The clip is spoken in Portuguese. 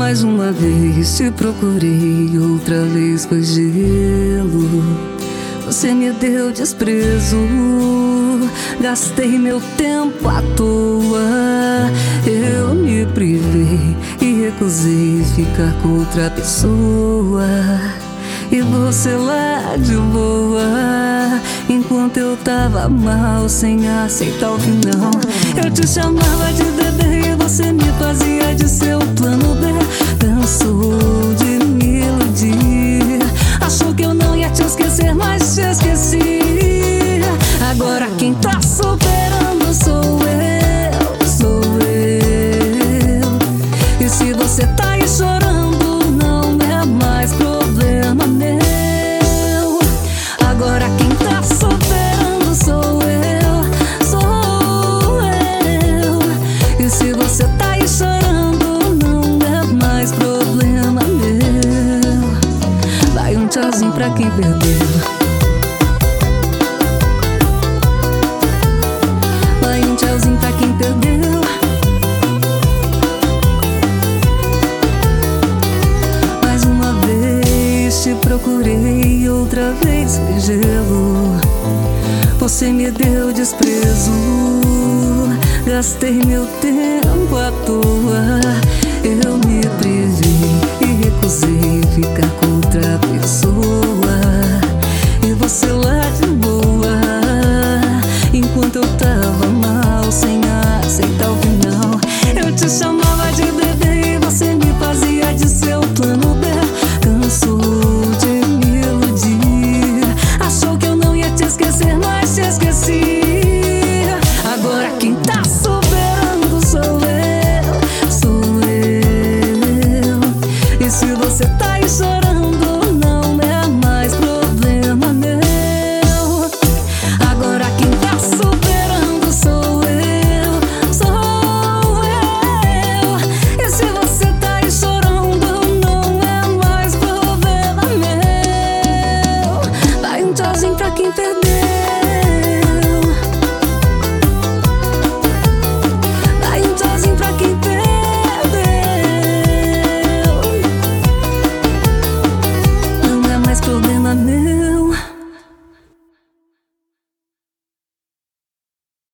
Mais uma vez te procurei, outra vez foi gelo. Você me deu desprezo, gastei meu tempo à toa. Eu me privei e recusei ficar com outra pessoa. E você lá de boa, enquanto eu tava mal, sem aceitar o final. Eu te chamava de bebê e você me fazia de seu plano B. Cansou de me iludir, achou que eu não ia te esquecer, mas te esqueci. Agora quem tá superando sou eu, sou eu. E se você tá aí chorando, não é mais problema meu. Agora quem tá superando sou eu, sou eu. E se você tá aí chorando, não é mais problema meu. Vai um tchauzinho pra quem perdeu. Vai um tchauzinho pra quem perdeu. Mais uma vez te procurei, outra vez foi gelo. Você me deu desprezo, gastei meu tempo à toa. Eu me privei e recusei ficar com outra pessoa. E você lá de boa, enquanto eu tava mal, sem aceitar o final. Eu te chamava de bebê e você me fazia de seu plano B. Cansou de me iludir, achou que eu não ia te esquecer, mas te esqueci. Agora quem tá superando sou eu, sou eu. E se você tá